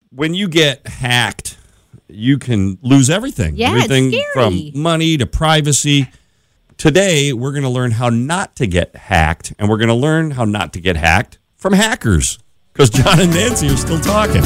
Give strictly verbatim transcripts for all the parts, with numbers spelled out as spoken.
when you get hacked, you can lose everything. Yeah, everything it's scary. From money to privacy. Today, we're going to learn how not to get hacked, and we're going to learn how not to get hacked from hackers. Because John and Nancy are still talking.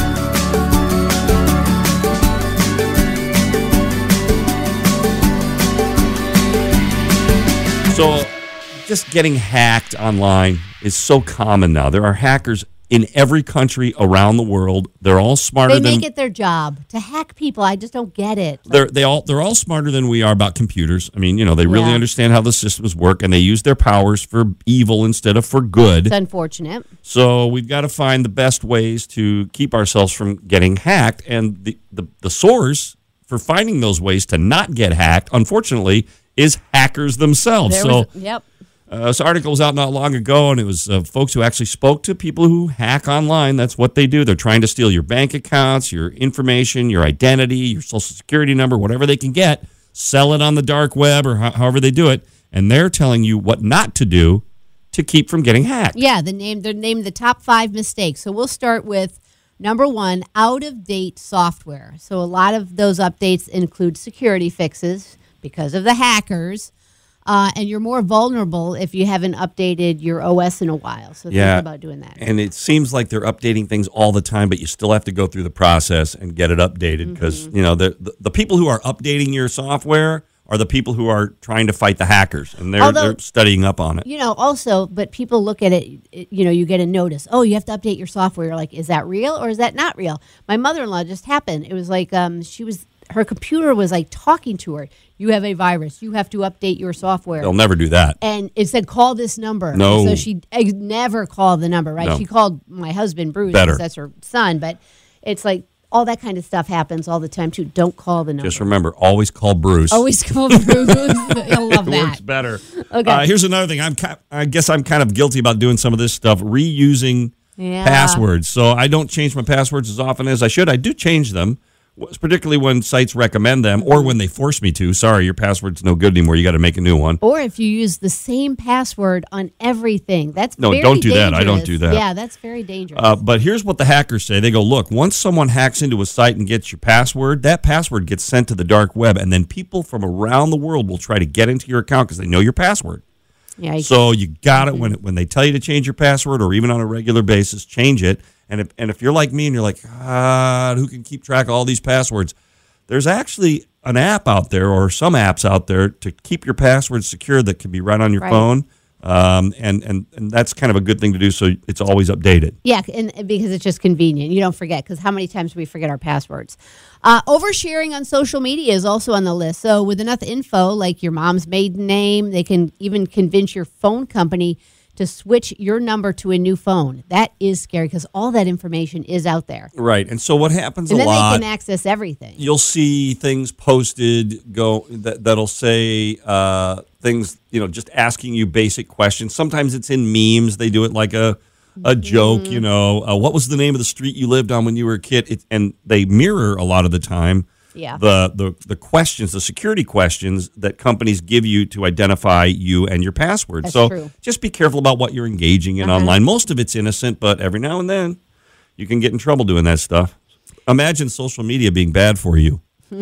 So, just getting hacked online is so common now. There are hackers in every country around the world. They're all smarter They than... make it their job to hack people. I just don't get it. They're they all they're all smarter than we are about computers. I mean, you know, they really Yeah. understand how the systems work, and they use their powers for evil instead of for good. It's unfortunate. So we've got to find the best ways to keep ourselves from getting hacked. And the, the, the source for finding those ways to not get hacked, unfortunately, is hackers themselves. There so was, yep. uh, this article was out not long ago, and it was uh, folks who actually spoke to people who hack online. That's what they do. They're trying to steal your bank accounts, your information, your identity, your social security number, whatever they can get, sell it on the dark web or ho- however they do it. And they're telling you what not to do to keep from getting hacked. Yeah, the name they're named the top five mistakes. So we'll start with number one, out of date software. So a lot of those updates include security fixes because of the hackers. Uh, and you're more vulnerable if you haven't updated your O S in a while. So Yeah. think about doing that. And it seems like they're updating things all the time, but you still have to go through the process and get it updated because, Mm-hmm. you know, the, the the people who are updating your software are the people who are trying to fight the hackers, and they're, Although- they're studying up on it. You know, also, but people look at it, it, you know, you get a notice. Oh, you have to update your software. You're like, is that real or is that not real? My mother-in-law just happened. It was like um, she was, her computer was like talking to her. You have a virus. You have to update your software. They'll never do that. And it said, call this number. No. So she ex- never called the number, right? No. She called my husband, Bruce, Better. because that's her son. But it's like all that kind of stuff happens all the time, too. Don't call the number. Just remember, always call Bruce. Always call Bruce. He'll love It that. works better. Okay. Uh, here's another thing. I'm ki- I guess I'm kind of guilty about doing some of this stuff, reusing Yeah. passwords. So I don't change my passwords as often as I should. I do change them, particularly when sites recommend them or when they force me to. Sorry, your password's no good anymore. You got to make a new one. Or if you use the same password on everything. That's No, very don't do that. I don't dangerous. do that. Yeah, that's very dangerous. Uh, but here's what the hackers say. They go, look, once someone hacks into a site and gets your password, that password gets sent to the dark web, and then people from around the world will try to get into your account because they know your password. yeah, you- So you got it when when they tell you to change your password, or even on a regular basis, change it. And if and if you're like me and you're like, ah, who can keep track of all these passwords? There's actually an app out there, or some apps out there, to keep your passwords secure that can be right on your Right. phone. Um, and, and, and that's kind of a good thing to do, so it's always updated. Yeah, and and because it's just convenient. You don't forget, because how many times do we forget our passwords? Uh, oversharing on social media is also on the list. So with enough info, like your mom's maiden name, they can even convince your phone company to switch your number to a new phone. That is scary, because all that information is out there. Right. And so what happens And a then lot, they can access everything. you'll see things posted go that, that'll say uh, things, you know, just asking you basic questions. Sometimes it's in memes. They do it like a a joke, you know. Uh, what was the name of the street you lived on when you were a kid? It, and they mirror a lot of the time Yeah. the, the the questions, the security questions that companies give you to identify you and your password. That's so true. just be careful about what you're engaging in Uh-huh. online. Most of it's innocent, but every now and then you can get in trouble doing that stuff. Imagine social media being bad for you.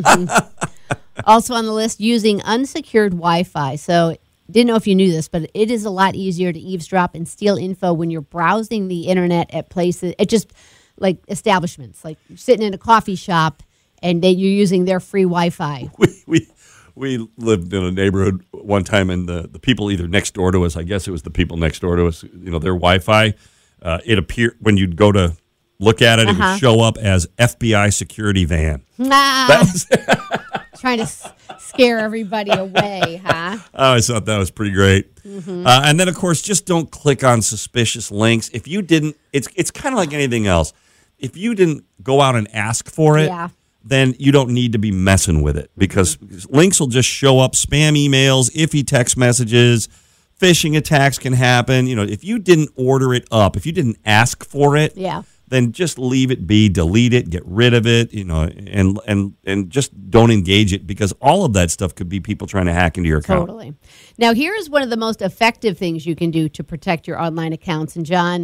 Also on the list, using unsecured Wi-Fi. So didn't know if you knew this, but it is a lot easier to eavesdrop and steal info when you're browsing the internet at places, at just like establishments, like you're sitting in a coffee shop and they, you're using their free Wi-Fi. We, we we lived in a neighborhood one time, and the, the people either next door to us, I guess it was the people next door to us, you know, their Wi-Fi, uh, it appeared when you'd go to look at it, it Uh-huh. would show up as F B I security van. Ah, That was, trying to s- scare everybody away, huh? I always thought that was pretty great. Mm-hmm. Uh, and then, of course, just don't click on suspicious links. If you didn't, it's it's kind of like anything else. If you didn't go out and ask for it, Yeah. then you don't need to be messing with it, because Mm-hmm. links will just show up, spam emails, iffy text messages, phishing attacks can happen. You know, if you didn't order it up, if you didn't ask for it, Yeah. then just leave it be, delete it, get rid of it, you know, and and and just don't engage it, because all of that stuff could be people trying to hack into your account. Totally. Now, here is one of the most effective things you can do to protect your online accounts. And John,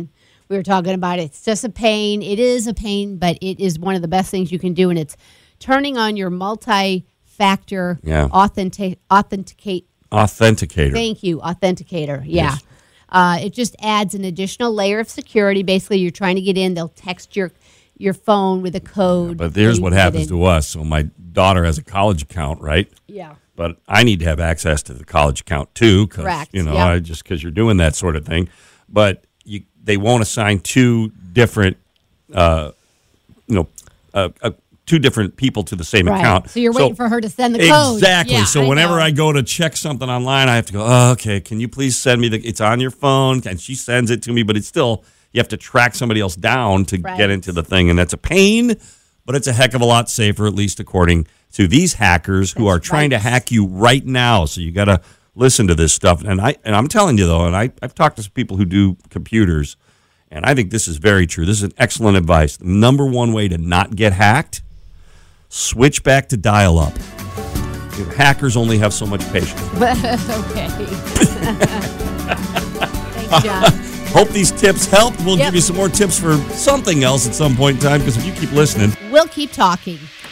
We were talking about it. It's just a pain. It is a pain, but it is one of the best things you can do, and it's turning on your multi-factor Yeah. authentic authenticate. Authenticator. Thank you, authenticator. Yeah. Yes. Uh, it just adds an additional layer of security. Basically, you're trying to get in. They'll text your your phone with a code. But here's so you what can get happens in. to us. So my daughter has a college account, right? Yeah. But I need to have access to the college account too, because Correct, you know, yep. I, just because you're doing that sort of thing. But you, they won't assign two different, uh, you know, uh, uh, two different people to the same Right. account. So you're waiting for her to send the code. Exactly. Yeah, so I whenever know. I go to check something online, I have to go, oh, okay, can you please send me the, it's on your phone, and she sends it to me, but it's still, you have to track somebody else down to Right. get into the thing, and that's a pain, but it's a heck of a lot safer, at least according to these hackers who are trying to right. hack you right now. So you got to listen to this stuff. And I and I'm telling you though, and I, I've talked to some people who do computers, and I think this is very true. This is an excellent advice. The number one way to not get hacked, switch back to dial-up. You know, hackers only have so much patience. Okay. Thanks, John. Hope these tips helped. We'll Yep. give you some more tips for something else at some point in time, because if you keep listening, We'll keep talking.